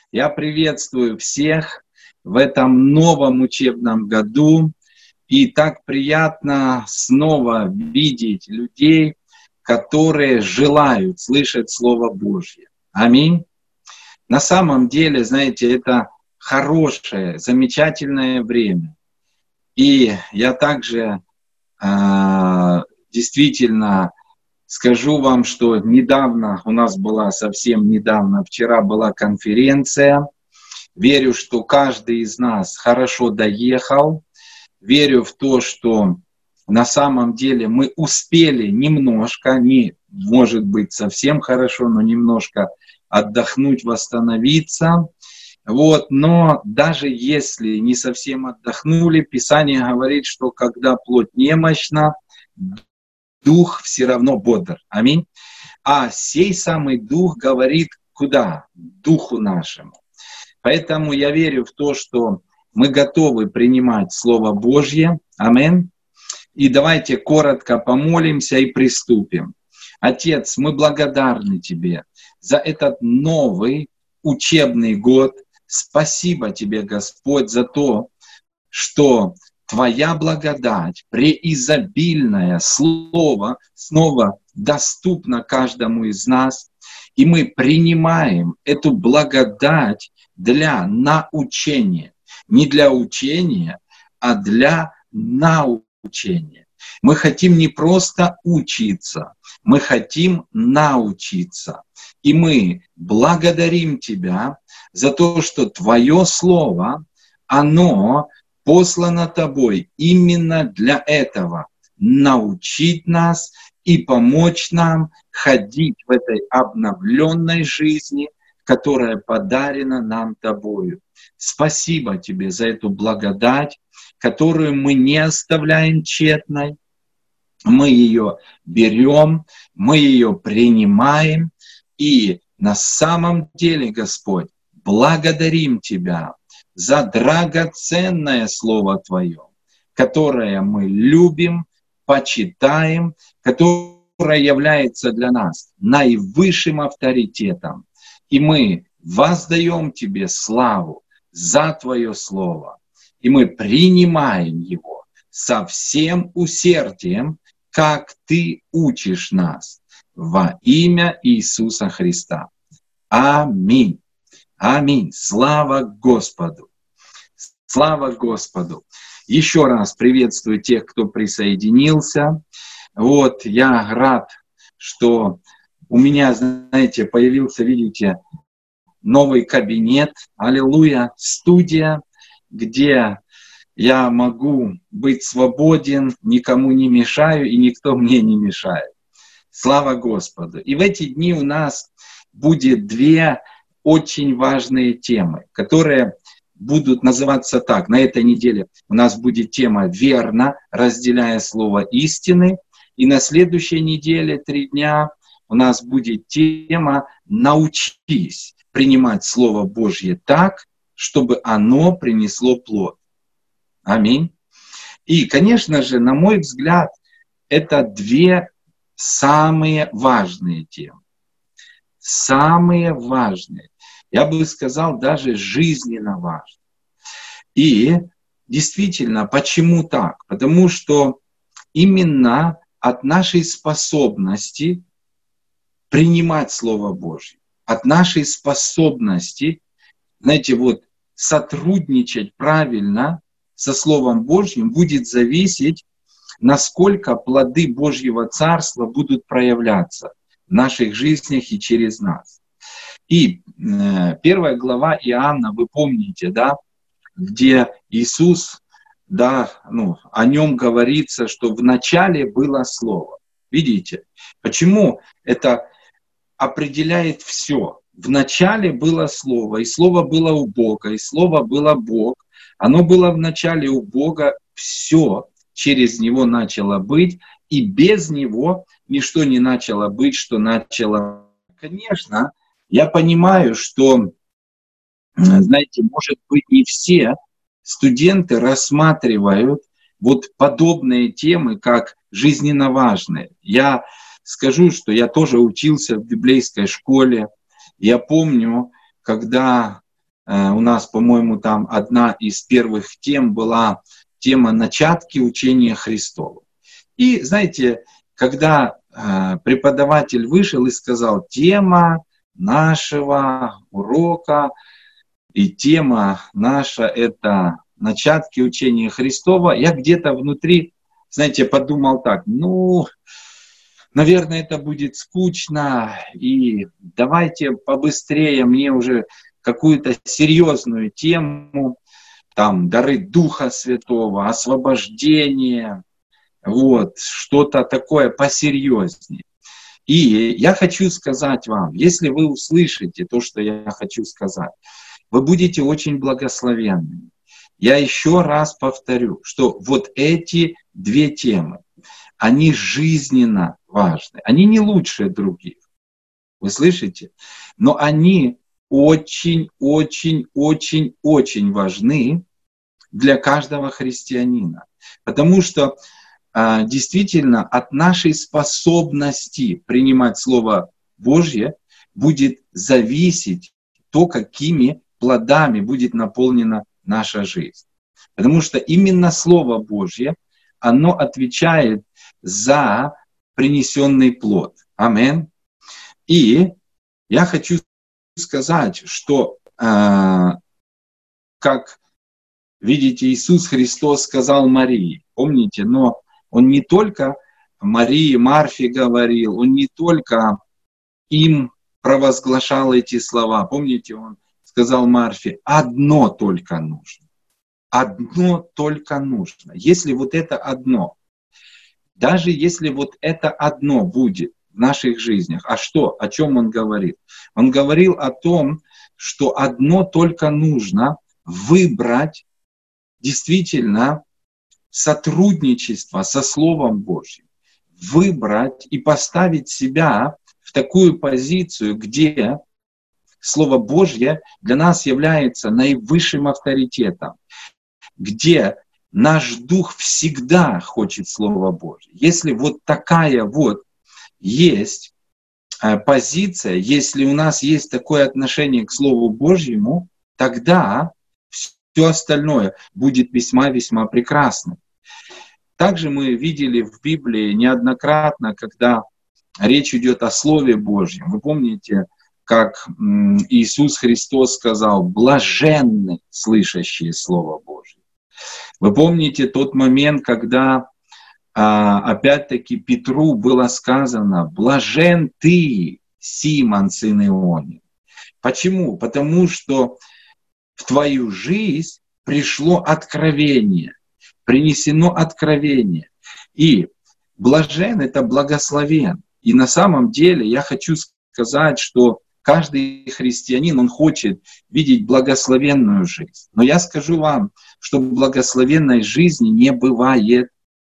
Я приветствую всех в этом новом учебном году. И так приятно снова видеть людей, которые желают слышать Слово Божье. Аминь. На самом деле, знаете, это хорошее, замечательное время. И я также действительно скажу вам, что недавно, у нас была совсем недавно, вчера была конференция. Верю, что каждый из нас хорошо доехал. Верю в то, что на самом деле мы успели немножко, не может быть совсем хорошо, но немножко отдохнуть, восстановиться. Но даже если не совсем отдохнули, Писание говорит, что когда плоть немощна, дух все равно бодр. Аминь. А сей самый дух говорит куда? Духу нашему. Поэтому я верю в то, что мы готовы принимать Слово Божье. Аминь. И давайте коротко помолимся и приступим. Отец, мы благодарны Тебе за этот новый учебный год. Спасибо Тебе, Господь, за то, что Твоя благодать, преизобильное Слово, снова доступно каждому из нас. И мы принимаем эту благодать для научения. Не для учения, а для научения. Мы хотим не просто учиться, мы хотим научиться. И мы благодарим Тебя за то, что Твое Слово, оно послано Тобой именно для этого. Научить нас и помочь нам ходить в этой обновленной жизни, которая подарена нам Тобою. Спасибо Тебе за эту благодать, которую мы не оставляем тщетной. Мы ее берем, мы ее принимаем. И на самом деле, Господь, благодарим Тебя за драгоценное Слово Твое, которое мы любим, почитаем, которое является для нас наивысшим авторитетом. И мы воздаем Тебе славу за Твое Слово. И мы принимаем его со всем усердием, как Ты учишь нас, во имя Иисуса Христа. Аминь. Аминь. Слава Господу. Слава Господу. Еще раз приветствую тех, кто присоединился. Я рад, что у меня, знаете, появился, видите, новый кабинет, аллилуйя, студия, где я могу быть свободен, никому не мешаю, и никто мне не мешает. Слава Господу. И в эти дни у нас будет две очень важные темы, которые будут называться так. На этой неделе у нас будет тема «Верно, разделяя слово истины». И на следующей неделе, 3 дня, у нас будет тема «Научись принимать Слово Божье так, чтобы оно принесло плод». Аминь. И, конечно же, на мой взгляд, это две самые важные темы. Самые важные. Я бы сказал, даже жизненно важные. И действительно, почему так? Потому что именно от нашей способности принимать Слово Божье, от нашей способности, знаете, сотрудничать правильно со Словом Божьим будет зависеть, насколько плоды Божьего Царства будут проявляться в наших жизнях и через нас. И 1 глава Иоанна, вы помните, да, где Иисус, да, о нем говорится, что в начале было Слово. Видите, почему это определяет все? В начале было Слово, и Слово было у Бога, и Слово было Бог. Оно было в начале у Бога, все через Него начало быть, и без Него ничто не начало быть, что начало. Конечно, я понимаю, что, знаете, может быть, не все студенты рассматривают подобные темы как жизненно важные. Я скажу, что я тоже учился в библейской школе. Я помню, когда у нас, по-моему, там одна из первых тем была тема «Начатки учения Христова». И, знаете, когда преподаватель вышел и сказал, тема нашего урока и тема наша — это «Начатки учения Христова», я где-то внутри, знаете, подумал так, наверное, это будет скучно, и давайте побыстрее мне уже какую-то серьезную тему, там, дары Духа Святого, освобождение, вот, что-то такое посерьезнее. И я хочу сказать вам, если вы услышите то, что я хочу сказать, вы будете очень благословенны. Я еще раз повторю, что вот эти две темы, они жизненно важны. Они не лучше других. Вы слышите? Но они очень важны для каждого христианина. Потому что действительно от нашей способности принимать Слово Божье будет зависеть то, какими плодами будет наполнена наша жизнь. Потому что именно Слово Божье, оно отвечает за принесенный плод. Аминь. И я хочу сказать, что, как видите, Иисус Христос сказал Марии, помните, но Он не только Марии, Марфе говорил, Он не только им провозглашал эти слова. Помните, Он сказал Марфе, одно только нужно. Одно только нужно. Если вот это одно, даже если вот это одно будет в наших жизнях, а что, о чем Он говорил? Он говорил о том, что одно только нужно выбрать действительно сотрудничество со Словом Божьим, выбрать и поставить себя в такую позицию, где Слово Божье для нас является наивысшим авторитетом, где наш дух всегда хочет Слова Божье. Если вот такая вот есть позиция, если у нас есть такое отношение к Слову Божьему, тогда все остальное будет весьма-весьма прекрасно. Также мы видели в Библии неоднократно, когда речь идет о Слове Божьем. Вы помните, как Иисус Христос сказал, блаженны слышащие Слово Божье. Вы помните тот момент, когда опять-таки Петру было сказано, блажен ты, Симон, сын Ионин. Почему? Потому что в твою жизнь пришло откровение, принесено откровение. И блажен — это благословен. И на самом деле я хочу сказать, что каждый христианин, он хочет видеть благословенную жизнь. Но я скажу вам, что благословенной жизни не бывает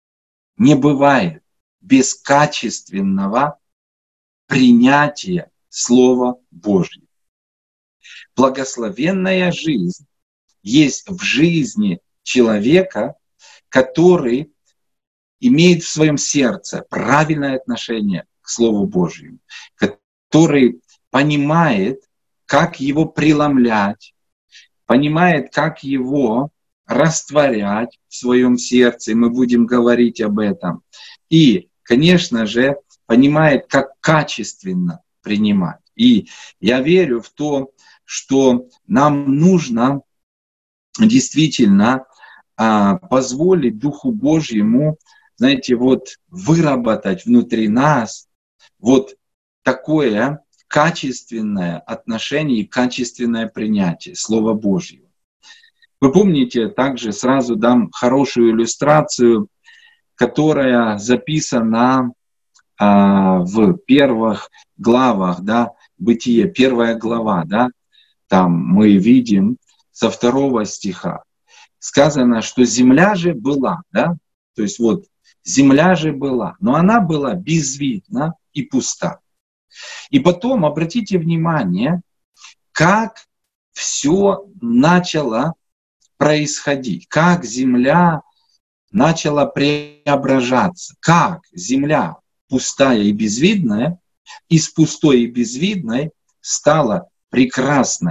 без качественного принятия Слова Божьего. Благословенная жизнь есть в жизни человека, который имеет в своем сердце правильное отношение к Слову Божьему, который понимает, как его преломлять, понимает, как его растворять в своем сердце, и мы будем говорить об этом. И, конечно же, понимает, как качественно принимать. И я верю в то, что нам нужно действительно позволить Духу Божьему, знаете, вот выработать внутри нас вот такое качественное отношение и качественное принятие Слова Божьего. Вы помните, также сразу дам хорошую иллюстрацию, которая записана в первых главах, да, Бытие, 1 глава, да, там мы видим со 2 стиха. Сказано, что земля же была, да, то есть вот земля же была, но она была безвидна и пуста. И потом обратите внимание, как все начало происходить, как земля начала преображаться, как земля пустая и безвидная из пустой и безвидной стала прекрасной,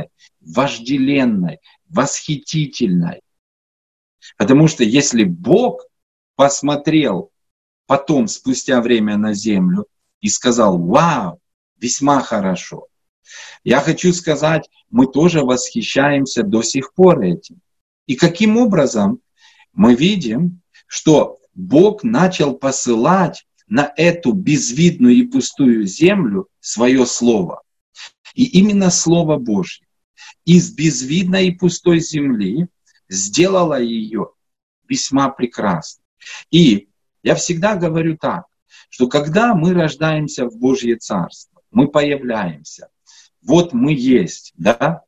вожделенной, восхитительной. Потому что если Бог посмотрел потом, спустя время на землю, и сказал: «Вау, весьма хорошо», я хочу сказать, мы тоже восхищаемся до сих пор этим. И каким образом мы видим, что Бог начал посылать на эту безвидную и пустую землю свое Слово. И именно Слово Божье из безвидной и пустой земли сделало ее весьма прекрасной. И я всегда говорю так, что когда мы рождаемся в Божье Царство, мы появляемся, вот мы есть, да?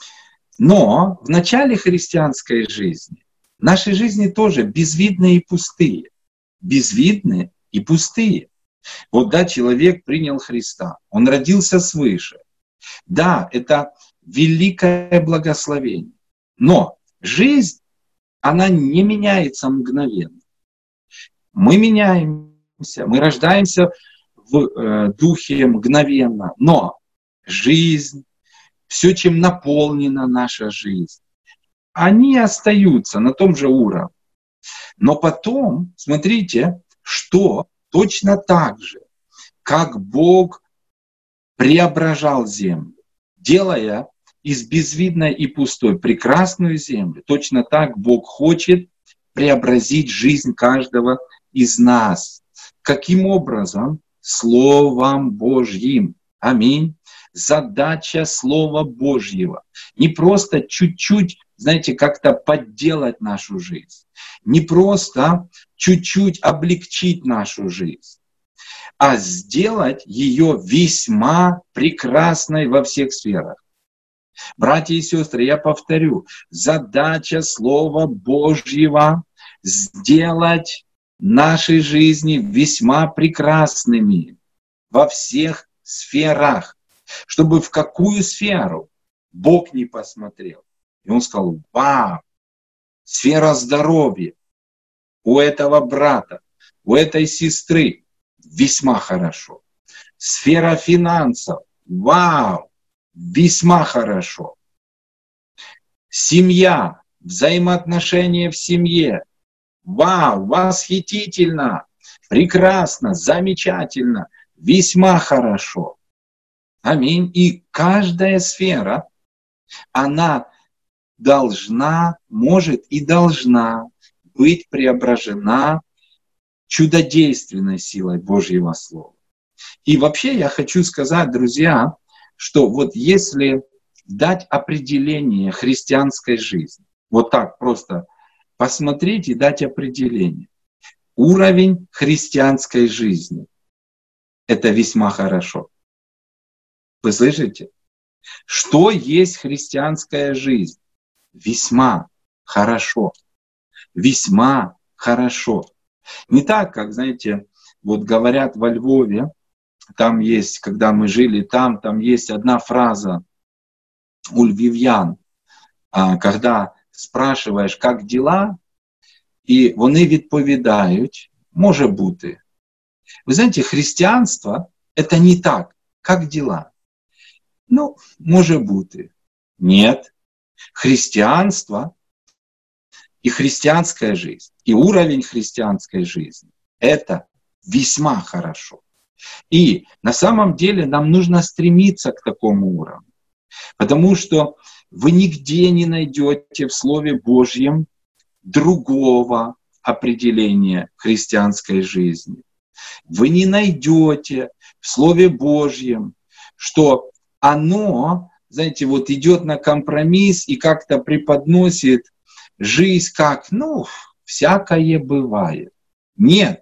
Но в начале христианской жизни, наши жизни тоже безвидные и пустые. Безвидные и пустые. Вот да, человек принял Христа, он родился свыше. Да, это великое благословение. Но жизнь, она не меняется мгновенно. Мы меняемся, мы рождаемся в духе мгновенно. Но жизнь, все, чем наполнена наша жизнь, они остаются на том же уровне. Но потом, смотрите, что точно так же, как Бог преображал землю, делая из безвидной и пустой прекрасную землю, точно так Бог хочет преобразить жизнь каждого из нас. Каким образом? Словом Божьим. Аминь. Задача Слова Божьего. Не просто чуть-чуть, знаете, как-то подделать нашу жизнь. Не просто чуть-чуть облегчить нашу жизнь, а сделать ее весьма прекрасной во всех сферах. Братья и сестры, я повторю, задача Слова Божьего — сделать наши жизни весьма прекрасными во всех сферах. Чтобы в какую сферу Бог не посмотрел. И Он сказал: «Вау, сфера здоровья у этого брата, у этой сестры весьма хорошо. Сфера финансов, вау, весьма хорошо. Семья, взаимоотношения в семье, вау, восхитительно, прекрасно, замечательно, весьма хорошо». Аминь. И каждая сфера, она должна, может и должна быть преображена чудодейственной силой Божьего Слова. И вообще я хочу сказать, друзья, что вот если дать определение христианской жизни, вот так просто посмотреть и дать определение. Уровень христианской жизни — это весьма хорошо. Вы слышите? Что есть христианская жизнь? Весьма хорошо. Весьма хорошо. Не так, как, знаете, вот говорят во Львове, там есть, когда мы жили там есть одна фраза у львів'ян, когда спрашиваешь, как дела, і вони відповідають: може бути. Вы знаете, христианство — это не так, как дела. Ну, може бути. Нет. Христианство и христианская жизнь, и уровень христианской жизни — это весьма хорошо. И на самом деле нам нужно стремиться к такому уровню. Потому что вы нигде не найдете в Слове Божьем другого определения христианской жизни. Вы не найдете в Слове Божьем, что оно, знаете, вот идет на компромисс и как-то преподносит жизнь как, всякое бывает. Нет.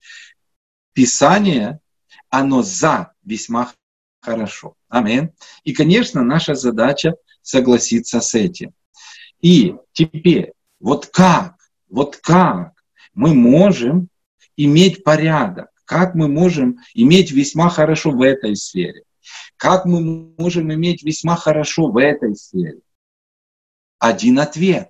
Писание, оно за весьма хорошо. Аминь. И, конечно, наша задача согласиться с этим. И теперь, вот как мы можем иметь порядок, как мы можем иметь весьма хорошо в этой сфере, как мы можем иметь весьма хорошо в этой сфере? Один ответ.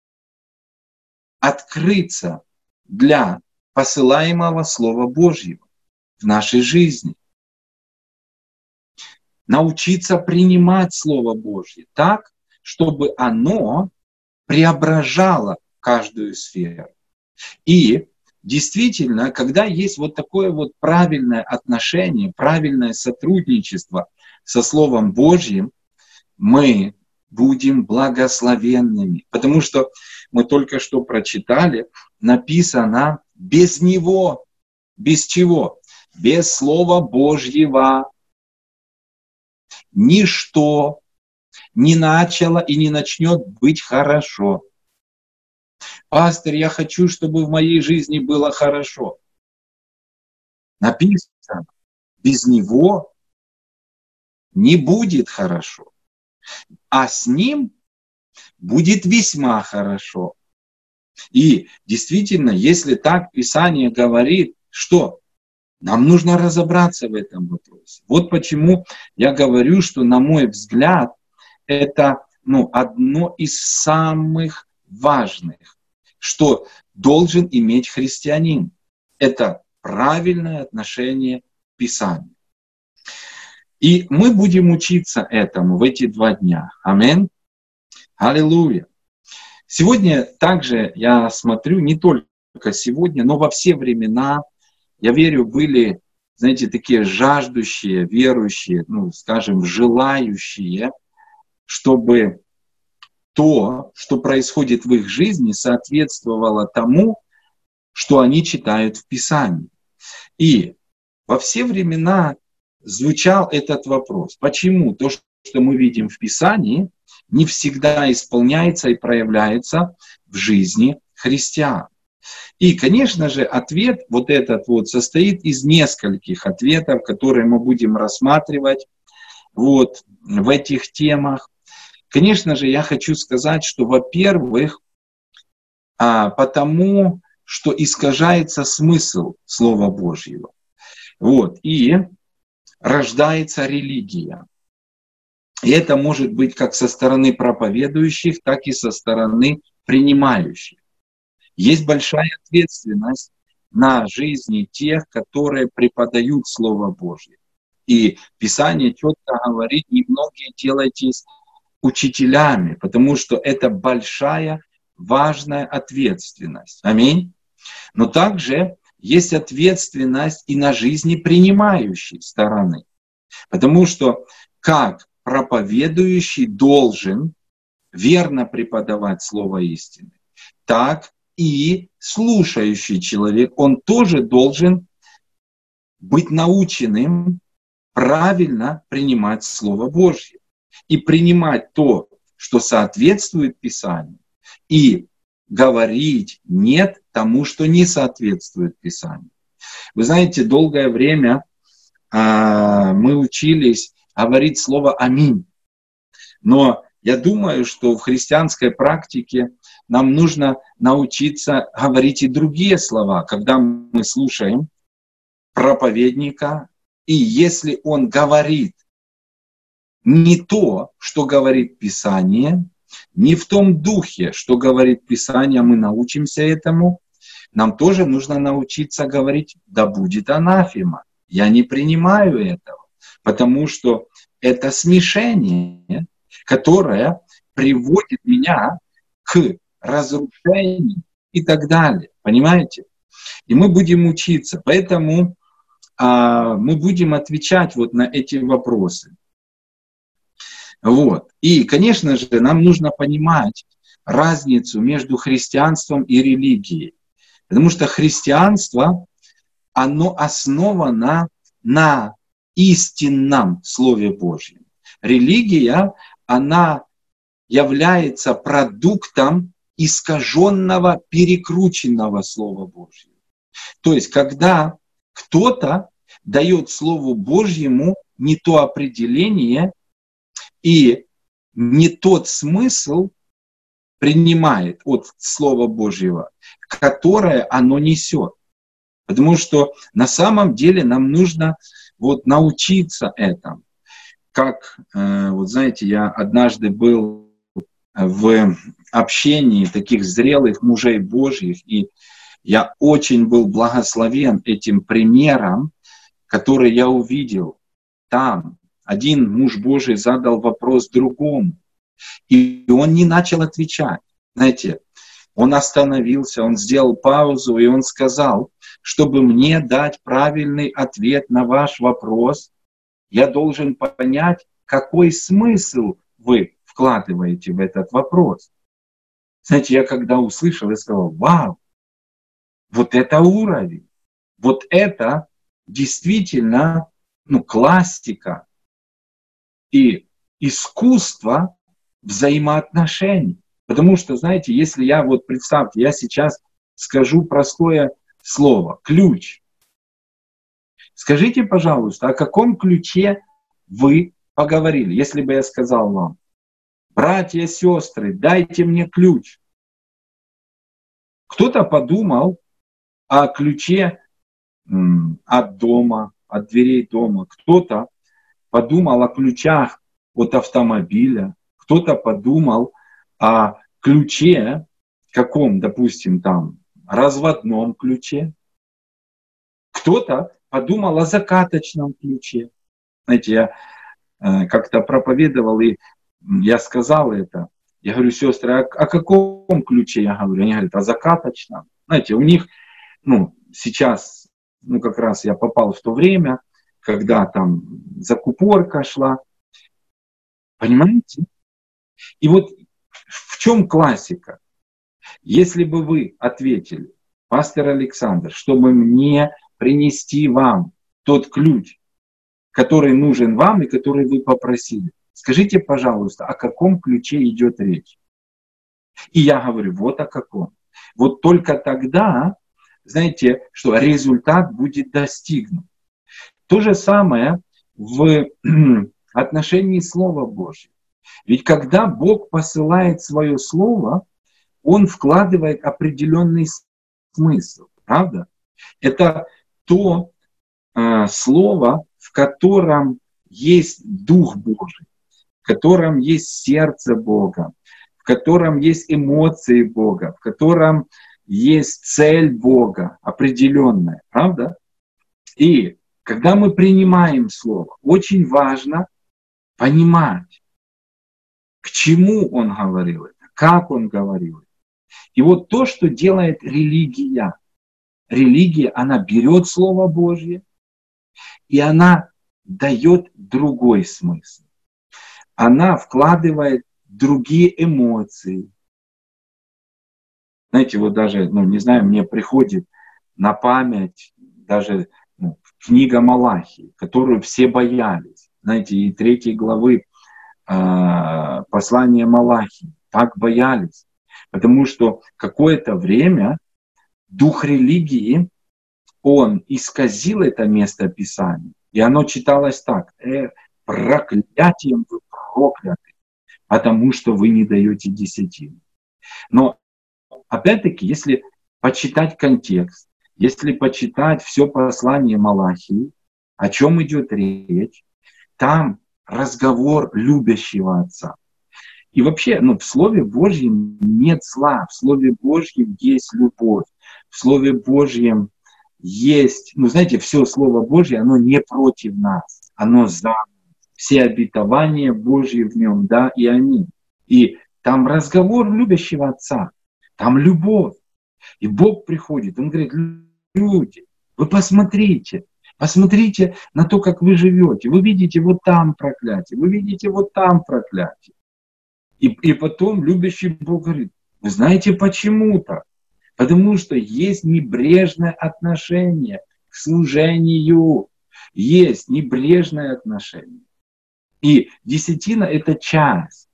Открыться для посылаемого Слова Божьего в нашей жизни. Научиться принимать Слово Божье так, чтобы оно преображало каждую сферу. И действительно, когда есть вот такое вот правильное отношение, правильное сотрудничество со Словом Божьим, мы будем благословенными. Потому что мы только что прочитали, написано без Него. Без чего? Без Слова Божьего ничто не начало и не начнет быть хорошо. Пастор, я хочу, чтобы в моей жизни было хорошо. Написано, без Него не будет хорошо, а с Ним будет весьма хорошо. И действительно, если так Писание говорит, что нам нужно разобраться в этом вопросе. Вот почему я говорю, что, на мой взгляд, это одно из самых важных, что должен иметь христианин. Это правильное отношение к Писанию. И мы будем учиться этому в эти 2 дня. Аминь. Аллилуйя. Сегодня также я смотрю, не только сегодня, но во все времена, я верю, были, знаете, такие жаждущие, верующие, скажем, желающие, чтобы то, что происходит в их жизни, соответствовало тому, что они читают в Писании. И во все времена звучал этот вопрос. Почему то, что мы видим в Писании, не всегда исполняется и проявляется в жизни христиан? И, конечно же, ответ вот этот вот состоит из нескольких ответов, которые мы будем рассматривать вот в этих темах. Конечно же, я хочу сказать, что, во-первых, потому что искажается смысл Слова Божьего. Вот, и рождается религия. И это может быть как со стороны проповедующих, так и со стороны принимающих. Есть большая ответственность на жизни тех, которые преподают Слово Божье. И Писание четко говорит, немногие делайтесь учителями, потому что это большая, важная ответственность. Аминь. Но также есть ответственность и на жизни принимающей стороны. Потому что как проповедующий должен верно преподавать Слово истины, так и слушающий человек, он тоже должен быть наученным правильно принимать Слово Божье и принимать то, что соответствует Писанию, и говорить «нет» тому, что не соответствует Писанию. Вы знаете, долгое время мы учились говорить слово «аминь». Но я думаю, что в христианской практике нам нужно научиться говорить и другие слова, когда мы слушаем проповедника, и если он говорит не то, что говорит Писание, не в том духе, что говорит Писание, мы научимся этому, нам тоже нужно научиться говорить «да будет анафема». Я не принимаю этого, потому что это смешение, которое приводит меня к разрушению и так далее. Понимаете? И мы будем учиться. Поэтому мы будем отвечать вот на эти вопросы. Вот. И, конечно же, нам нужно понимать разницу между христианством и религией. Потому что христианство, оно основано на истинном Слове Божьем. Религия, она является продуктом искаженного, перекрученного Слова Божьего. То есть, когда кто-то дает Слову Божьему не то определение и не тот смысл принимает от Слова Божьего, которое оно несет. Потому что на самом деле нам нужно вот научиться этому. Как, вот знаете, я однажды был в общении таких зрелых мужей Божьих, и я очень был благословен этим примером, который я увидел там. Один муж Божий задал вопрос другому. И он не начал отвечать. Знаете, он остановился, он сделал паузу, и он сказал, чтобы мне дать правильный ответ на ваш вопрос, я должен понять, какой смысл вы вкладываете в этот вопрос. Знаете, я когда услышал, я сказал, вау, вот это уровень, вот это действительно классика и искусство взаимоотношений. Потому что, знаете, если я представьте, я сейчас скажу простое слово, ключ. Скажите, пожалуйста, о каком ключе вы поговорили, если бы я сказал вам, братья, сестры, дайте мне ключ. Кто-то подумал о ключе от дома, от дверей дома. Кто-то подумал о ключах от автомобиля. Кто-то подумал о ключе, каком, допустим, там, разводном ключе. Кто-то подумал о закаточном ключе. Знаете, я как-то проповедовал, и я сказал это. Я говорю, сестры, о каком ключе я говорю? Они говорят, о закаточном. Знаете, у них, сейчас, как раз я попал в то время, когда там закупорка шла. Понимаете? И вот в чем классика? Если бы вы ответили, пастор Александр, чтобы мне принести вам тот ключ, который нужен вам и который вы попросили, скажите, пожалуйста, о каком ключе идет речь? И я говорю, вот о каком. Вот только тогда, знаете, что результат будет достигнут. То же самое в отношении Слова Божьего. Ведь когда Бог посылает свое Слово, Он вкладывает определенный смысл. Правда? Это то Слово, в котором есть Дух Божий, в котором есть сердце Бога, в котором есть эмоции Бога, в котором есть цель Бога определенная. Правда? И когда мы принимаем Слово, очень важно понимать, к чему Он говорил это, как Он говорил это. И вот то, что делает религия. Религия, она берет Слово Божье, и она дает другой смысл. Она вкладывает другие эмоции. Знаете, вот даже, не знаю, мне приходит на память даже книга Малахии, которую все боялись. Знаете, и 3 главы послания Малахии так боялись. Потому что какое-то время дух религии, он исказил это место Писания. И оно читалось так. Проклятием вы прокляты, потому что вы не даете десятину. Но опять-таки, если почитать контекст, если почитать все послание Малахии, о чем идет речь, там разговор любящего Отца. И вообще, в Слове Божьем нет зла, в Слове Божьем есть любовь, в Слове Божьем есть, знаете, все Слово Божье, оно не против нас, оно за все обетования Божьи в нем, да, и аминь. И там разговор любящего Отца, там любовь. И Бог приходит, Он говорит, люди, вы посмотрите на то, как вы живете. Вы видите вот там проклятие, вы видите вот там проклятие. И потом любящий Бог говорит, вы знаете почему-то? Потому что есть небрежное отношение к служению. Есть небрежное отношение. И десятина — это часть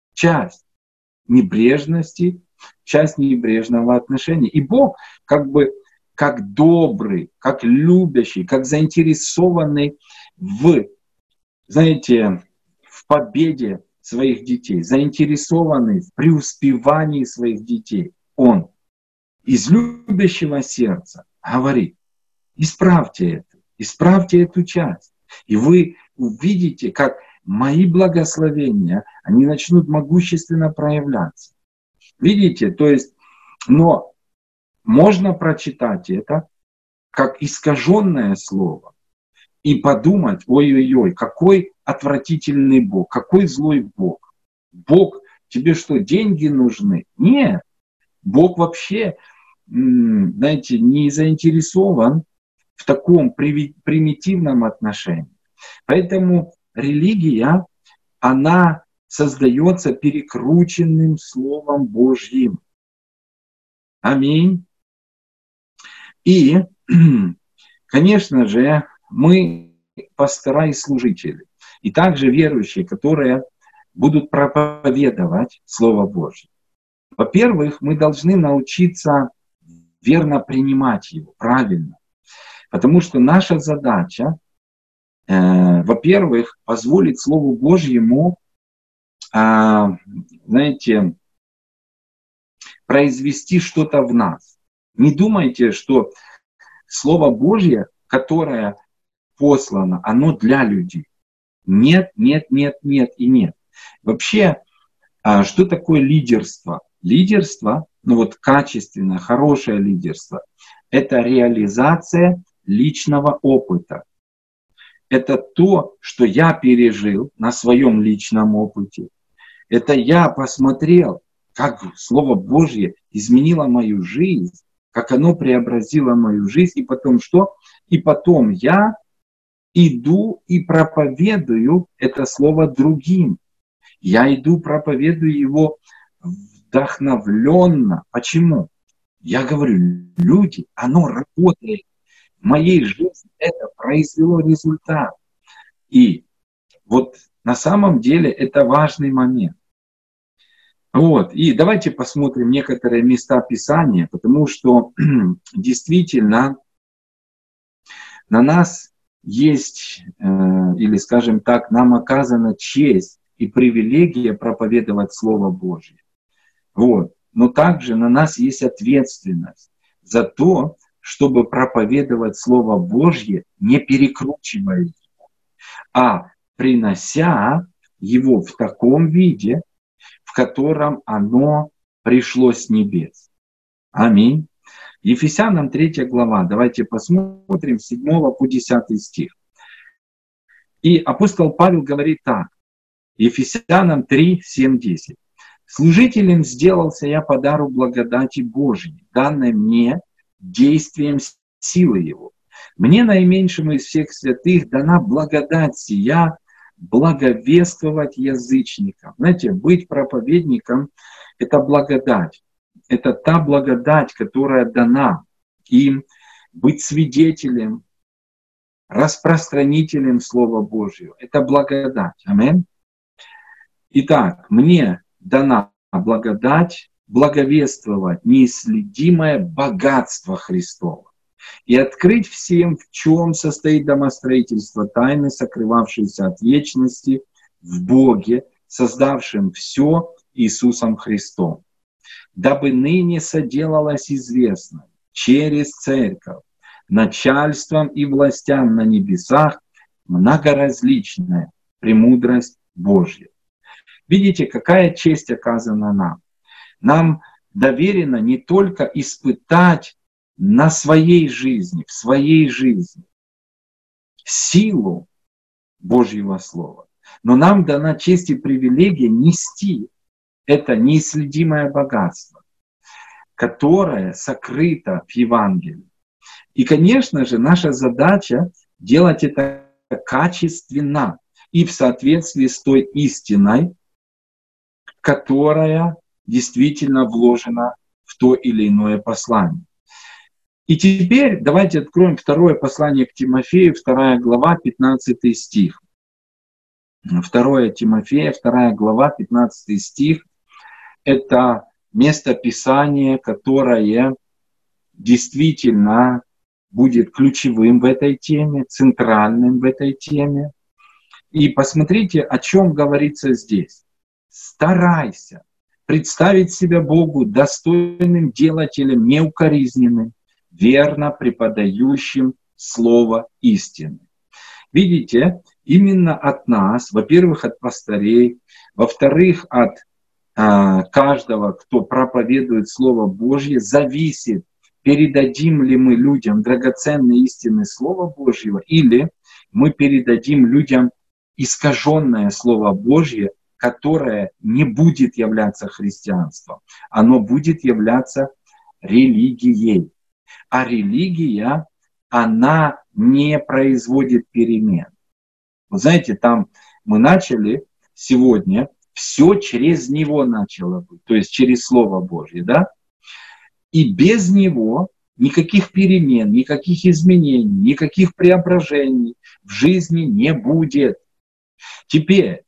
небрежности, часть небрежного отношения. И Бог как добрый, как любящий, как заинтересованный в победе своих детей, заинтересованный в преуспевании своих детей. Он из любящего сердца говорит, исправьте эту часть. И вы увидите, как мои благословения, они начнут могущественно проявляться. Видите, то есть, но можно прочитать это как искаженное слово и подумать, ой-ой-ой, какой отвратительный Бог, какой злой Бог. Бог, тебе что, деньги нужны? Нет. Бог вообще, знаете, не заинтересован в таком примитивном отношении. Поэтому религия, она создается перекрученным Словом Божьим. Аминь. И, конечно же, мы пастора и служители, и также верующие, которые будут проповедовать Слово Божье. Во-первых, мы должны научиться верно принимать его, правильно. Потому что наша задача, во-первых, позволить Слову Божьему, знаете, произвести что-то в нас. Не думайте, что Слово Божье, которое послано, оно для людей. Нет, нет, нет, нет и нет. Вообще, что такое лидерство? Лидерство, качественное, хорошее лидерство, это реализация личного опыта. Это то, что я пережил на своем личном опыте. Это я посмотрел, как Слово Божье изменило мою жизнь, как оно преобразило мою жизнь, и потом что? И потом я иду и проповедую это Слово другим. Я иду, проповедую его вдохновленно. Почему? Я говорю, люди, оно работает. В моей жизни это произвело результат. И вот на самом деле это важный момент. И давайте посмотрим некоторые места Писания, потому что действительно на нас есть, или скажем так, нам оказана честь и привилегия проповедовать Слово Божье. Но также на нас есть ответственность за то, чтобы проповедовать Слово Божье, не перекручивая его, а принося его в таком виде, в котором оно пришло с небес. Аминь. Ефесянам 3 глава, давайте посмотрим с 7 по 10 стих. И апостол Павел говорит так, Ефесянам 3, 7, 10. «Служителем сделался я по дару благодати Божией, данной мне действием силы Его. Мне, наименьшему из всех святых, дана благодать сия, благовествовать язычникам». Знаете, быть проповедником — это благодать. Это та благодать, которая дана им, быть свидетелем, распространителем Слова Божьего. Это благодать. Аминь. Итак, мне дана благодать благовествовать неисследимое богатство Христово и открыть всем, в чем состоит домостроительство тайны, сокрывавшейся от вечности в Боге, создавшем все Иисусом Христом, дабы ныне соделалось известно через Церковь начальствам и властям на небесах многоразличная премудрость Божья. Видите, какая честь оказана нам. Нам доверено не только испытать на своей жизни, в своей жизни силу Божьего Слова, но нам дана честь и привилегия нести это неисследимое богатство, которое сокрыто в Евангелии. И, конечно же, наша задача делать это качественно и в соответствии с той истиной, которая действительно вложена в то или иное послание. И теперь давайте откроем второе послание к Тимофею, 2 глава, 15 стих. 2 Тимофея, 2 глава, 15 стих. Это место Писания, которое действительно будет ключевым в этой теме, центральным в этой теме. И посмотрите, о чем говорится здесь. Старайся представить себя Богу достойным делателем, неукоризненным, верно преподающим слово истины. Видите, именно от нас, во-первых, от пастырей, во-вторых, от каждого, кто проповедует Слово Божье, зависит, передадим ли мы людям драгоценные истины Слова Божьего, или мы передадим людям искаженное Слово Божье, которое не будет являться христианством. Оно будет являться религией. А религия, она не производит перемен. Вы знаете, там мы начали сегодня, все через Него начало быть, то есть через Слово Божье, да? И без Него никаких перемен, никаких изменений, никаких преображений в жизни не будет. Теперь,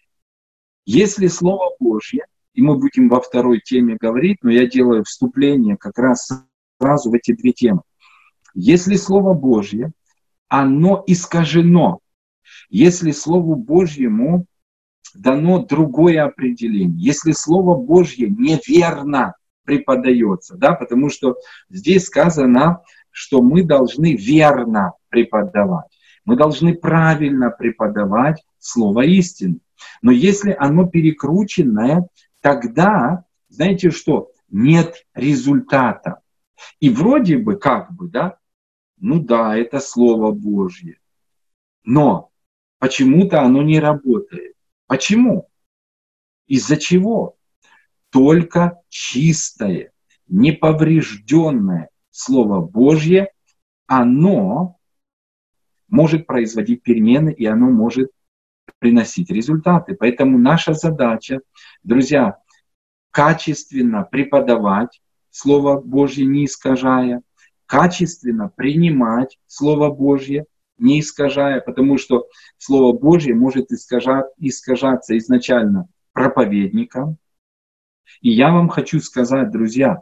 если Слово Божье, и мы будем во второй теме говорить, но я делаю вступление как раз сразу в эти две темы. Если Слово Божье, оно искажено, если Слову Божьему дано другое определение, если Слово Божье неверно преподается, да, потому что здесь сказано, что мы должны верно преподавать, мы должны правильно преподавать Слово истины. Но если оно перекрученное, тогда, знаете что, нет результата. И вроде бы, как бы, да, ну да, это Слово Божье, но почему-то оно не работает. Почему? Из-за чего? Только чистое, неповрежденное Слово Божье, оно может производить перемены, и оно может приносить результаты. Поэтому наша задача, друзья, качественно преподавать Слово Божье, не искажая, качественно принимать Слово Божье, не искажая, потому что Слово Божье может искажаться изначально проповедником. И я вам хочу сказать, друзья,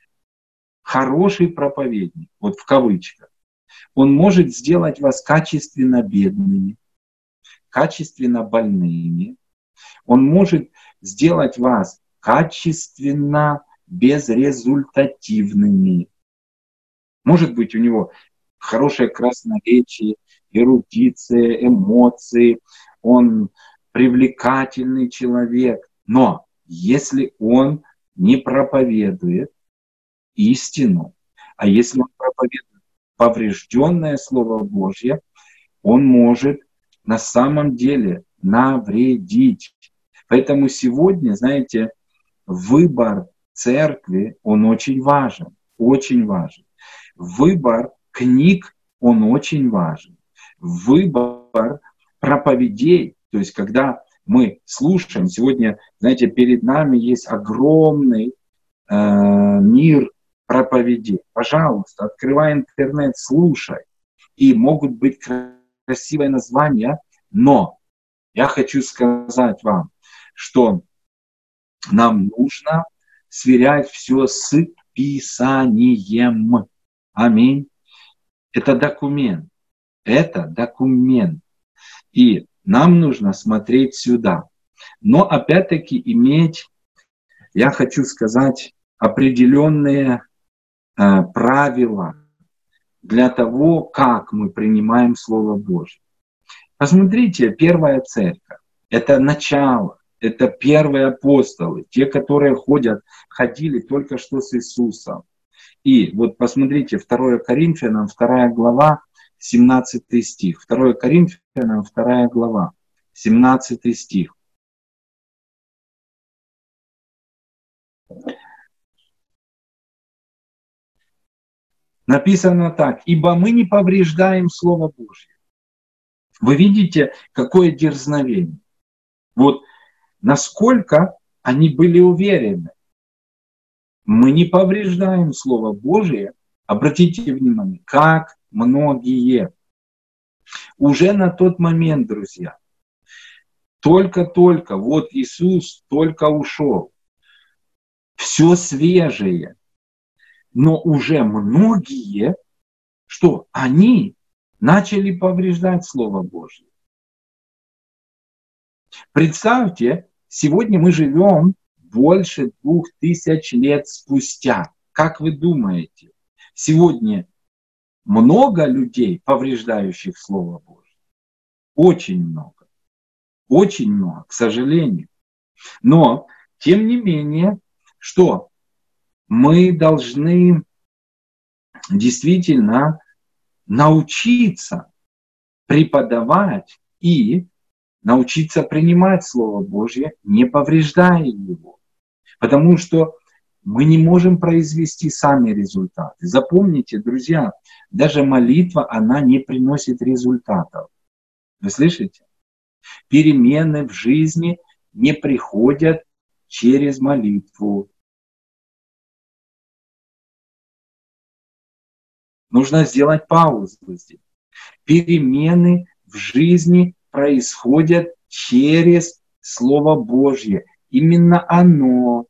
хороший проповедник, вот в кавычках, он может сделать вас качественно бедными, качественно больными, он может сделать вас качественно безрезультативными. Может быть, у него хорошее красноречие, эрудиция, эмоции, он привлекательный человек. Но если он не проповедует истину, а если он проповедует поврежденное Слово Божье, он может на самом деле навредить. Поэтому сегодня, знаете, выбор церкви, он очень важен, очень важен. Выбор книг, он очень важен. Выбор проповедей, то есть когда мы слушаем, сегодня, знаете, перед нами есть огромный мир проповедей. Пожалуйста, открывай интернет, слушай. И могут быть красивые названия, но я хочу сказать вам, что нам нужно сверять все с Писанием. Аминь. Это документ. Это документ. И нам нужно смотреть сюда. Но опять-таки иметь, я хочу сказать, определенные правила для того, как мы принимаем Слово Божье. Посмотрите, первая церковь – это начало, это первые апостолы, те, которые ходили только что с Иисусом. И вот посмотрите, 2 Коринфянам, 2 глава, 17 стих. 2 Коринфянам, 2 глава, 17 стих. Написано так: «Ибо мы не повреждаем Слово Божье». Вы видите, какое дерзновение. Вот насколько они были уверены. Мы не повреждаем Слово Божие. Обратите внимание, как многие. Уже на тот момент, друзья, только-только, вот Иисус только ушел. Все свежее. Но уже многие, что они начали повреждать Слово Божье. Представьте, сегодня мы живем больше 2000 лет спустя. Как вы думаете, сегодня много людей, повреждающих Слово Божье? Очень много. Очень много, к сожалению. Но, тем не менее, что мы должны действительно научиться преподавать и научиться принимать Слово Божье, не повреждая его. Потому что мы не можем произвести сами результаты. Запомните, друзья, даже молитва, она не приносит результатов. Вы слышите? Перемены в жизни не приходят через молитву. Нужно сделать паузу здесь. Перемены в жизни происходят через Слово Божье. Именно оно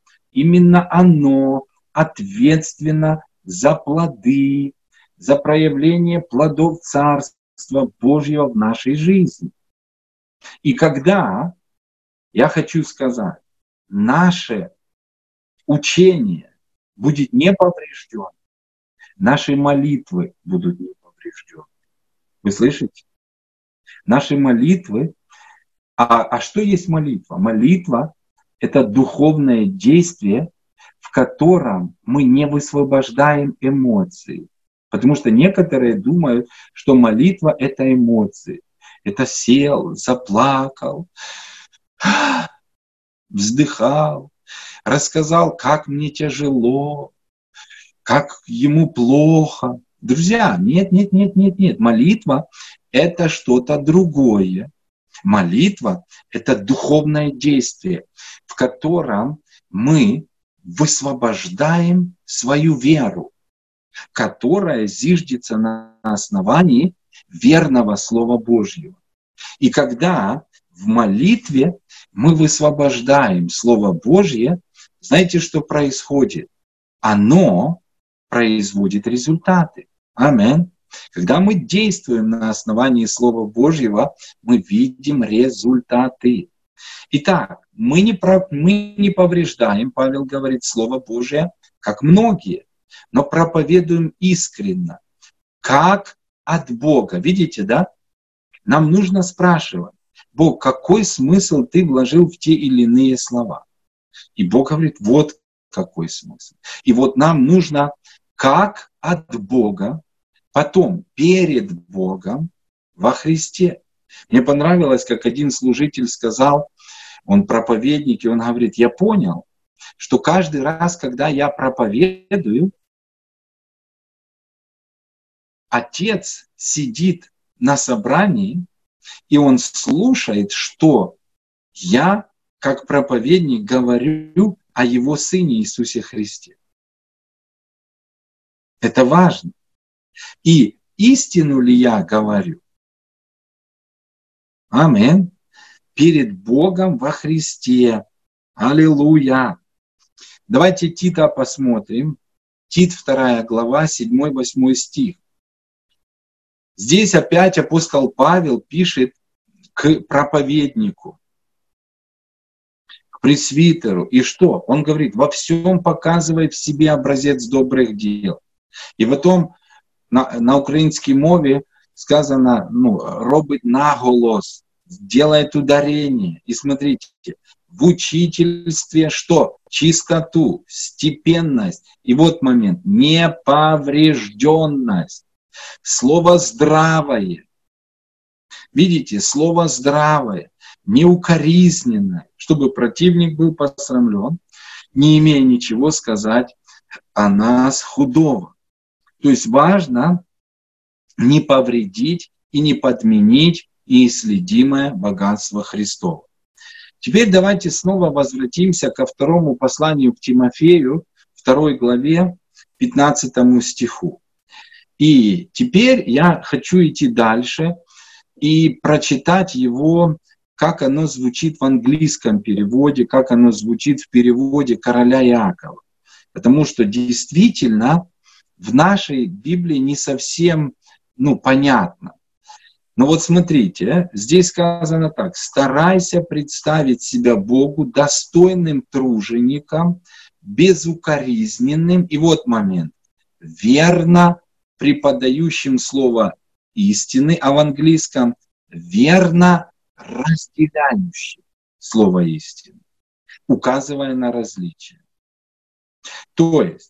ответственно за плоды, за проявление плодов Царства Божьего в нашей жизни. И когда, я хочу сказать, наше учение будет не повреждено, наши молитвы будут не повреждены. Вы слышите? Наши молитвы. А что есть молитва? Молитва — это духовное действие, в котором мы не высвобождаем эмоции. Потому что некоторые думают, что молитва — это эмоции. Это сел, заплакал, вздыхал, рассказал, как мне тяжело, как ему плохо. Друзья, нет. Молитва — это что-то другое. Молитва — это духовное действие, в котором мы высвобождаем свою веру, которая зиждется на основании верного Слова Божьего. И когда в молитве мы высвобождаем Слово Божье, знаете, что происходит? Оно производит результаты. Аминь. Когда мы действуем на основании Слова Божьего, мы видим результаты. Итак, мы не повреждаем, Павел говорит, Слово Божие, как многие, но проповедуем искренно, как от Бога. Видите, да? Нам нужно спрашивать: Бог, какой смысл ты вложил в те или иные слова? И Бог говорит: вот какой смысл. И вот нам нужно как от Бога, потом перед Богом во Христе. Мне понравилось, как один служитель сказал, он проповедник, и он говорит: я понял, что каждый раз, когда я проповедую, Отец сидит на собрании, и он слушает, что я, как проповедник, говорю о Его Сыне Иисусе Христе. Это важно. И истину ли я говорю? Аминь. Перед Богом во Христе. Аллилуйя. Давайте Тита посмотрим. Тит, 2 глава, 7-8 стих. Здесь опять апостол Павел пишет к проповеднику, к пресвитеру. И что? Он говорит: во всем показывай в себе образец добрых дел. І потім на українській мові сказано, робить наголос, делает ударение. И смотрите, в учительстве что? Чистоту, степенность. И вот момент, неповрежденность. Слово здравое. Видите, слово здравое, неукоризненное, чтобы противник был посрамлен, не имея ничего сказать о нас худого. То есть важно не повредить и не подменить неисследимое богатство Христово. Теперь давайте снова возвратимся ко второму посланию к Тимофею, 2 главе, 15 стиху. И теперь я хочу идти дальше и прочитать его, как оно звучит в английском переводе, как оно звучит в переводе короля Иакова. Потому что действительно в нашей Библии не совсем понятно. Но вот смотрите, здесь сказано так: старайся представить себя Богу достойным тружеником, безукоризненным, и вот момент, верно преподающим слово истины, а в английском верно разделяющим слово истины, указывая на различия. То есть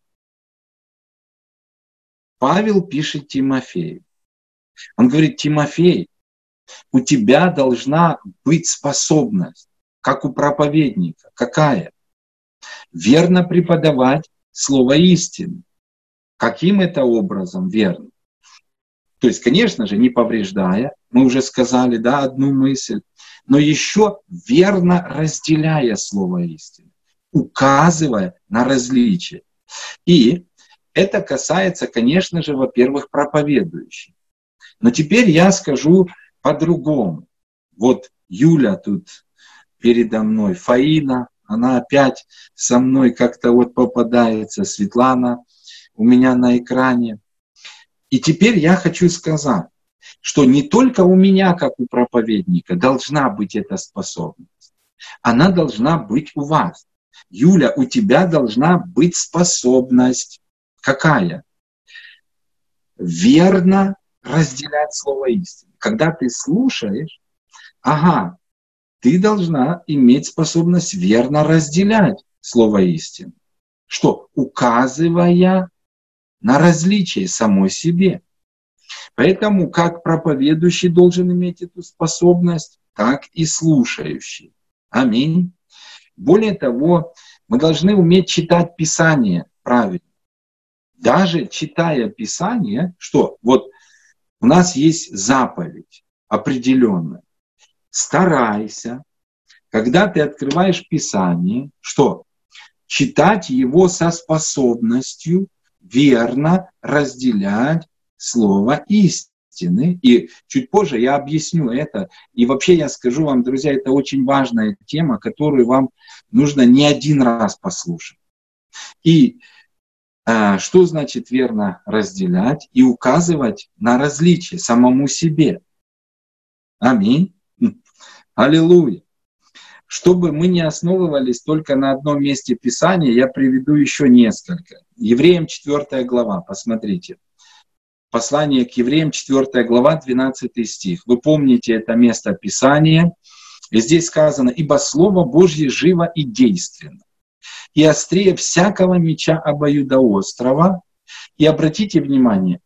Павел пишет Тимофею. Он говорит: Тимофей, у тебя должна быть способность, как у проповедника. Какая? Верно преподавать слово истины. Каким это образом верно? То есть, конечно же, не повреждая, мы уже сказали, да, одну мысль, но еще верно разделяя слово истины, указывая на различия. И это касается, конечно же, во-первых, проповедующих. Но теперь я скажу по-другому. Вот Юля тут передо мной, Фаина, она опять со мной как-то вот попадается, Светлана у меня на экране. И теперь я хочу сказать, что не только у меня, как у проповедника, должна быть эта способность. Она должна быть у вас. Юля, у тебя должна быть способность. Какая? Верно разделять слово истины. Когда ты слушаешь, ты должна иметь способность верно разделять слово истины. Что? Указывая на различие самой себе. Поэтому как проповедующий должен иметь эту способность, так и слушающий. Аминь. Более того, мы должны уметь читать Писание правильно. Даже читая Писание, что? Вот у нас есть заповедь определенная. Старайся, когда ты открываешь Писание, что? Читать его со способностью верно разделять слово истины. И чуть позже я объясню это. И вообще я скажу вам, друзья, это очень важная тема, которую вам нужно не один раз послушать. И что значит верно разделять и указывать на различия самому себе? Аминь. Аллилуйя. Чтобы мы не основывались только на одном месте Писания, я приведу еще несколько. Евреям 4 глава, посмотрите. Послание к Евреям 4 глава, 12 стих. Вы помните это место Писания. И здесь сказано: «Ибо Слово Божье живо и действенно, и острее всякого меча обоюдоострого». И обратите внимание,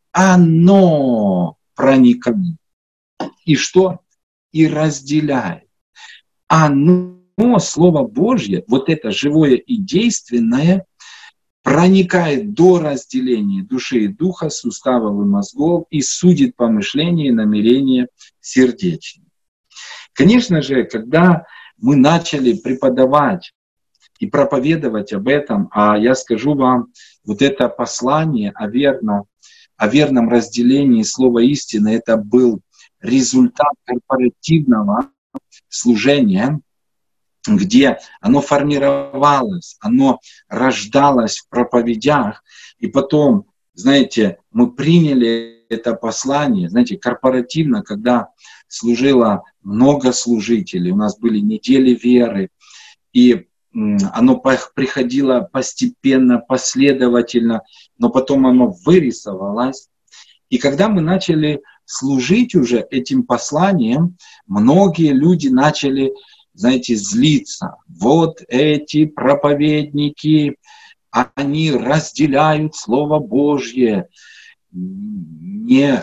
оно проникает. И что? И разделяет. Оно, Слово Божье, вот это живое и действенное, проникает до разделения души и духа, суставов и мозгов и судит помышления и намерения сердечные. Конечно же, когда мы начали преподавать и проповедовать об этом, а я скажу вам, вот это послание о верном разделении слова истины, это был результат корпоративного служения, где оно формировалось, оно рождалось в проповедях, и потом, знаете, мы приняли это послание, знаете, корпоративно, когда служило много служителей, у нас были недели веры, и оно приходило постепенно, последовательно, но потом оно вырисовалось. И когда мы начали служить уже этим посланием, многие люди начали, знаете, злиться. Вот эти проповедники, они разделяют Слово Божье, не,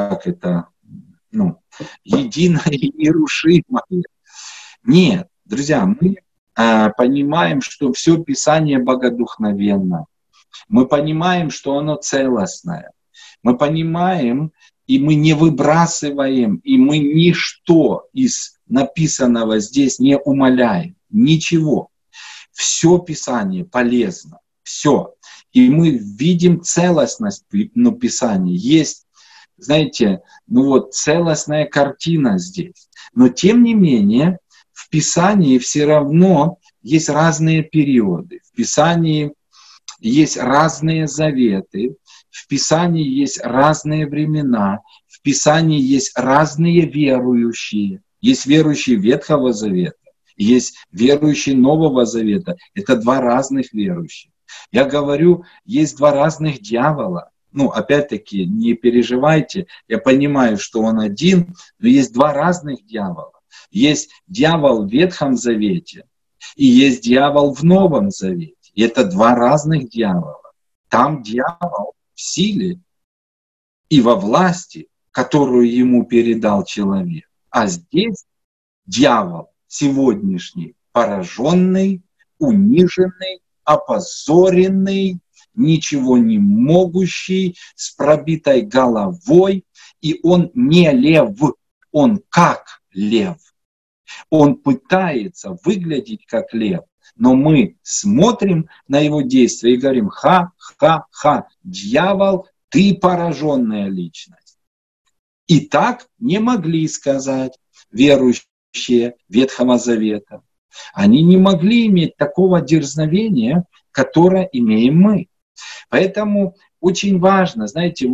единое и нерушимое. Нет, друзья, мы понимаем, что все Писание богодухновенно. Мы понимаем, что оно целостное. Мы понимаем, и мы не выбрасываем, и мы ничто из написанного здесь не умаляем. Ничего. Все Писание полезно. Все. И мы видим целостность Писания. Есть, знаете, целостная картина здесь. Но тем не менее, в Писании все равно есть разные периоды. В Писании есть разные заветы. В Писании есть разные времена. В Писании есть разные верующие. Есть верующие Ветхого Завета. Есть верующие Нового Завета. Это два разных верующих. Я говорю, есть два разных дьявола. Опять-таки, не переживайте. Я понимаю, что он один, но есть два разных дьявола. Есть дьявол в Ветхом Завете и есть дьявол в Новом Завете. И это два разных дьявола. Там дьявол в силе и во власти, которую ему передал человек. А здесь дьявол сегодняшний пораженный, униженный, опозоренный, ничего не могущий, с пробитой головой, и он не лев, он как лев. Он пытается выглядеть как лев, но мы смотрим на его действия и говорим: ха-ха-ха, дьявол, ты пораженная личность. И так не могли сказать верующие Ветхого Завета. Они не могли иметь такого дерзновения, которое имеем мы. Поэтому очень важно, знаете,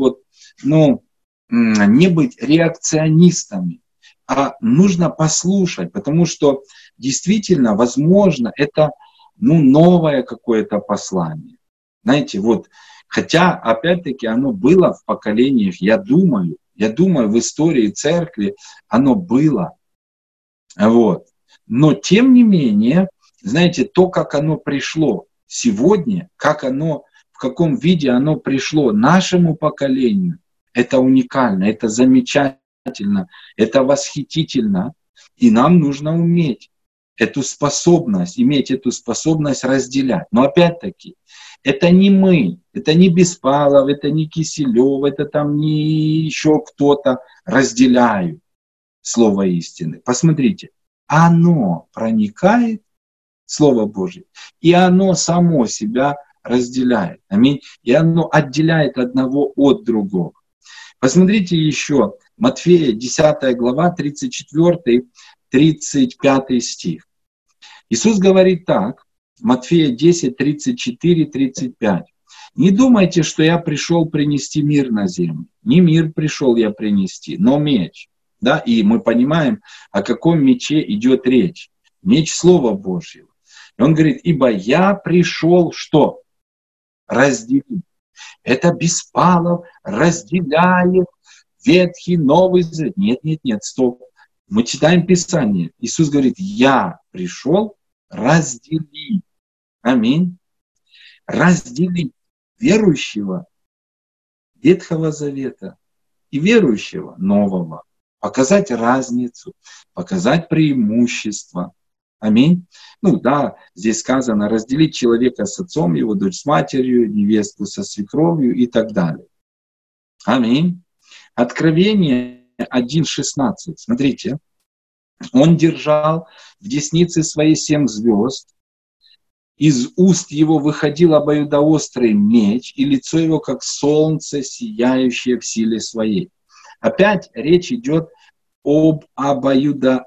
не быть реакционистами, а нужно послушать, потому что действительно, возможно, это новое какое-то послание. Знаете, хотя, опять-таки, оно было в поколениях, я думаю, в истории церкви оно было. Но, тем не менее, знаете, то, как оно пришло сегодня, в каком виде оно пришло нашему поколению, это уникально, это замечательно, это восхитительно. И нам нужно иметь эту способность разделять. Но опять-таки, это не мы, это не Беспалов, это не Киселев, это там не еще кто-то разделяют Слово истины. Посмотрите, оно проникает, Слово Божье, и оно само себя разделяет. Аминь. И оно отделяет одного от другого. Посмотрите еще, Матфея 10 глава, 34-35 стих. Иисус говорит так, Матфея 10, 34, 35. «Не думайте, что я пришел принести мир на землю. Не мир пришел я принести, но меч». Да? И мы понимаем, о каком мече идет речь. Меч Слова Божьего. И он говорит: ибо я пришел что? Разделить. Это Беспалов разделяет Ветхий, Новый Завет. Нет, стоп. Мы читаем Писание. Иисус говорит: я пришел разделить. Аминь. Разделить верующего Ветхого Завета и верующего Нового. Показать разницу, показать преимущество. Аминь. Здесь сказано: разделить человека с отцом его, дочь с матерью, невесту со свекровью и так далее. Аминь. Откровение 1:16. Смотрите. Он держал в деснице своей 7 звезд. Из уст его выходил обоюдоострый меч, и лицо его, как солнце, сияющее в силе своей. Опять речь идет об обоюдоостром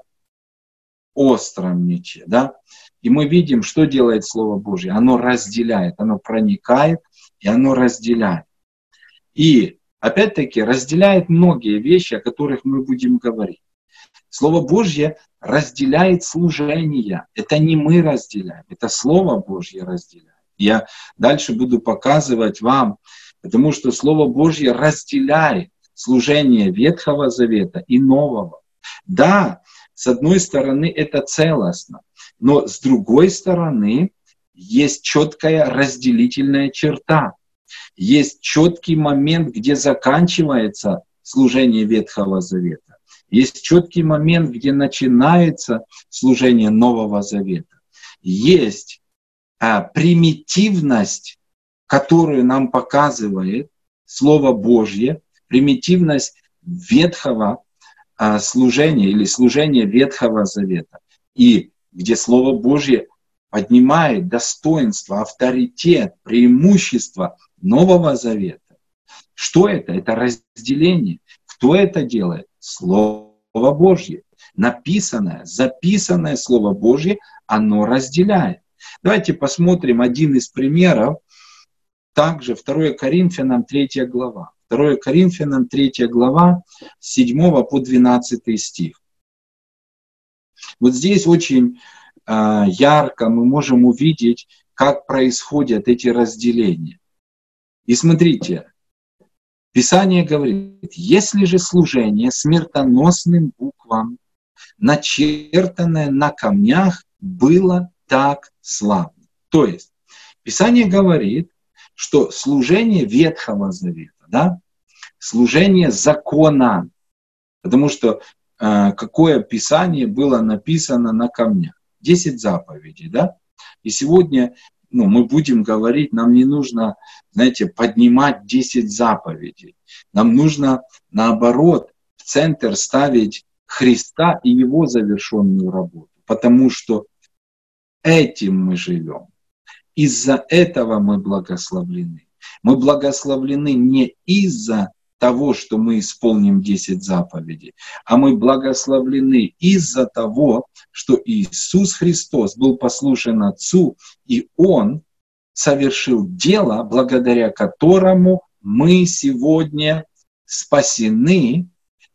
мече. Да? И мы видим, что делает Слово Божье. Оно разделяет, оно проникает, и оно разделяет. И опять-таки разделяет многие вещи, о которых мы будем говорить. Слово Божье разделяет служение. Это не мы разделяем, это Слово Божье разделяет. Я дальше буду показывать вам, потому что Слово Божье разделяет служение Ветхого Завета и Нового. Да, с одной стороны это целостно, но с другой стороны есть четкая разделительная черта. Есть четкий момент, где заканчивается служение Ветхого Завета. Есть четкий момент, где начинается служение Нового Завета. Есть примитивность, которую нам показывает Слово Божье, примитивность ветхого служения или служения Ветхого Завета. И где Слово Божье поднимает достоинство, авторитет, преимущество Нового Завета. Что это? Это разделение. Кто это делает? Слово Божье. Написанное, записанное Слово Божье, оно разделяет. Давайте посмотрим один из примеров. Также 2 Коринфянам 3 глава. 2 Коринфянам 3 глава, с 7 по 12 стих. Вот здесь очень ярко мы можем увидеть, как происходят эти разделения. И смотрите, Писание говорит: если же служение смертоносным буквам, начертанное на камнях, было так славно. То есть Писание говорит, что служение Ветхого Завета, да, служение закона, потому что какое Писание было написано на камнях. 10 заповедей, да? И сегодня мы будем говорить, нам не нужно, знаете, поднимать 10 заповедей. Нам нужно, наоборот, в центр ставить Христа и Его завершенную работу. Потому что этим мы живем. Из-за этого мы благословлены. Мы благословлены не из-за того, что мы исполним 10 заповедей, а мы благословлены из-за того, что Иисус Христос был послушен Отцу, и Он совершил дело, благодаря которому мы сегодня спасены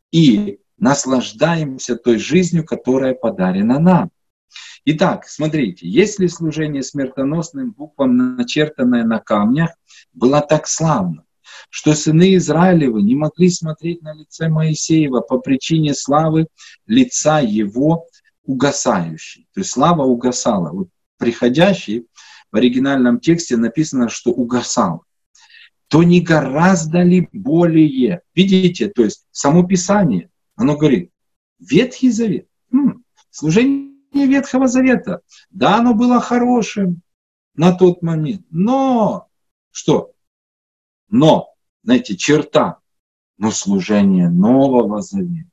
и наслаждаемся той жизнью, которая подарена нам. Итак, смотрите, если служение смертоносным буквам, начертанное на камнях, было так славно, что сыны Израилевы не могли смотреть на лице Моисеева по причине славы лица его угасающей. То есть слава угасала. Вот приходящий в оригинальном тексте написано, что угасал. То не гораздо ли более, видите, то есть само Писание, оно говорит, Ветхий Завет, служение Ветхого Завета, да, оно было хорошим на тот момент, но, что? Но, знаете, черта, но служение Нового Завета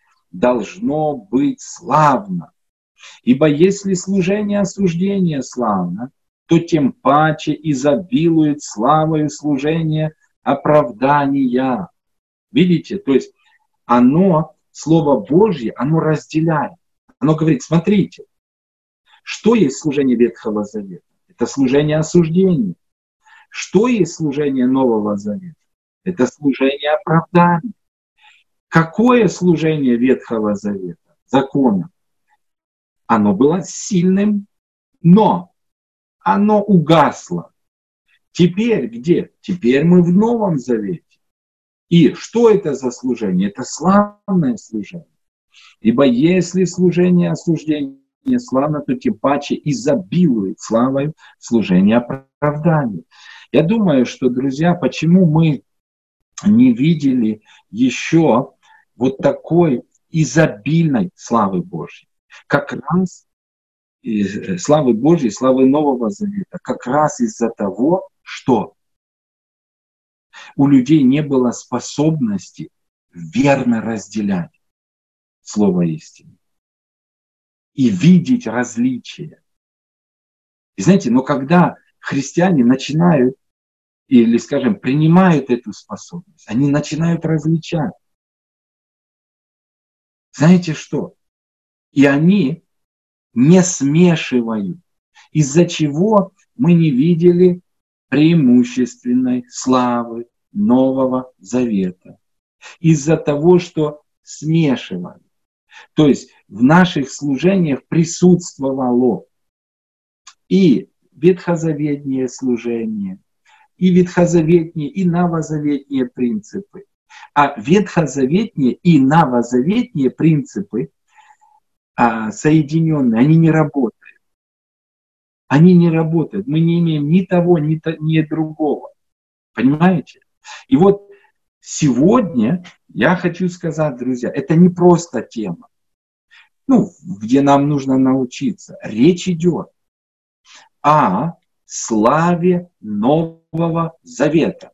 должно быть славно. Ибо если служение осуждения славно, то тем паче изобилует славою служение оправдания. Видите, то есть оно, Слово Божье, оно разделяет. Оно говорит, смотрите, что есть служение Ветхого Завета? Это служение осуждения. Что есть служение Нового Завета? Это служение оправдания. Какое служение Ветхого Завета? Закона. Оно было сильным, но оно угасло. Теперь где? Теперь мы в Новом Завете. И что это за служение? Это славное служение. Ибо если служение осуждения славно, то тем паче изобилует славой служение оправдания. Я думаю, что, друзья, почему мы не видели еще вот такой изобильной славы Божьей? Как раз славы Божьей, славы Нового Завета, как раз из-за того, что у людей не было способности верно разделять слово истины и видеть различия. И знаете, но когда христиане начинают, или, скажем, принимают эту способность, они начинают различать. Знаете что? И они не смешивают, из-за чего мы не видели преимущественной славы Нового Завета. Из-за того, что смешивали. То есть в наших служениях присутствовало и ветхозаветнее служение, и ветхозаветние, и новозаветние принципы. А ветхозаветние и новозаветние принципы соединенные, они не работают. Они не работают. Мы не имеем ни того, ни другого. Понимаете? И вот сегодня я хочу сказать, друзья, это не просто тема, где нам нужно научиться. Речь идет о славе Нового Завета,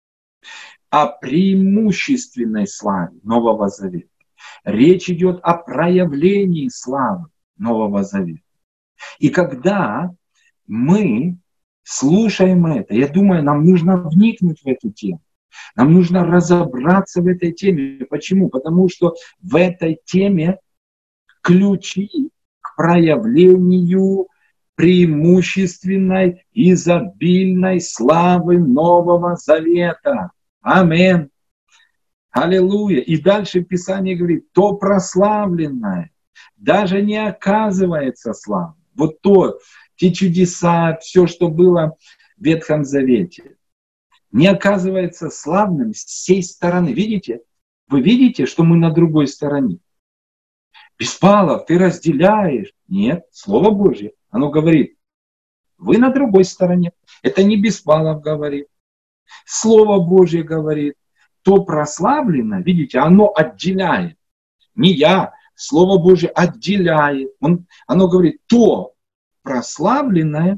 о преимущественной славе Нового Завета. Речь идет о проявлении славы Нового Завета. И когда мы слушаем это, я думаю, нам нужно вникнуть в эту тему. Нам нужно разобраться в этой теме. Почему? Потому что в этой теме ключи к проявлению преимущественной, изобильной славы Нового Завета. Аминь. Аллилуйя. И дальше Писание говорит, то прославленное даже не оказывается славным. Вот те чудеса, все, что было в Ветхом Завете, не оказывается славным с сей стороны. Видите? Вы видите, что мы на другой стороне? Беспалов, ты разделяешь. Нет, Слово Божье, оно говорит, вы на другой стороне. Это не Беспалов говорит. Слово Божье говорит, то прославлено, видите, оно отделяет. Не я. Слово Божие отделяет. Оно говорит, то прославленное,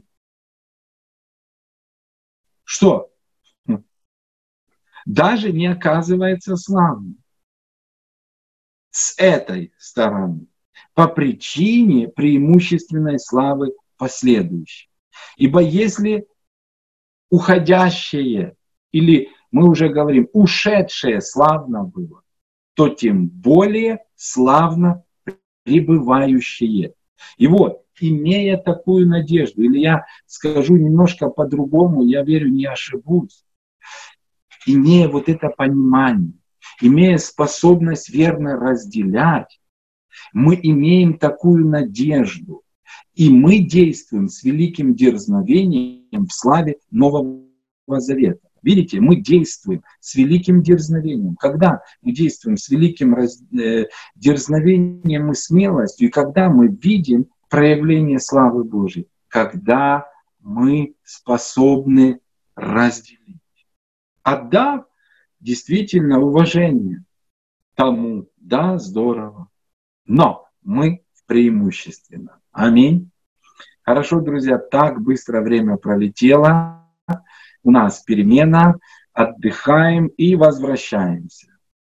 что? Даже не оказывается славным. С этой стороны. По причине преимущественной славы последующей. Ибо если уходящее, или мы уже говорим, ушедшее славно было, то тем более славно пребывающее. И вот, имея такую надежду, или я скажу немножко по-другому, я верю, не ошибусь, имея вот это понимание, имея способность верно разделять, мы имеем такую надежду, и мы действуем с великим дерзновением в славе Нового Завета. Видите, мы действуем с великим дерзновением. Когда мы действуем с великим дерзновением и смелостью, и когда мы видим проявление славы Божьей, когда мы способны разделить, отдав действительно уважение тому, да, здорово, но мы преимущественно. Аминь. Хорошо, друзья, так быстро время пролетело. У нас перемена, отдыхаем и возвращаемся.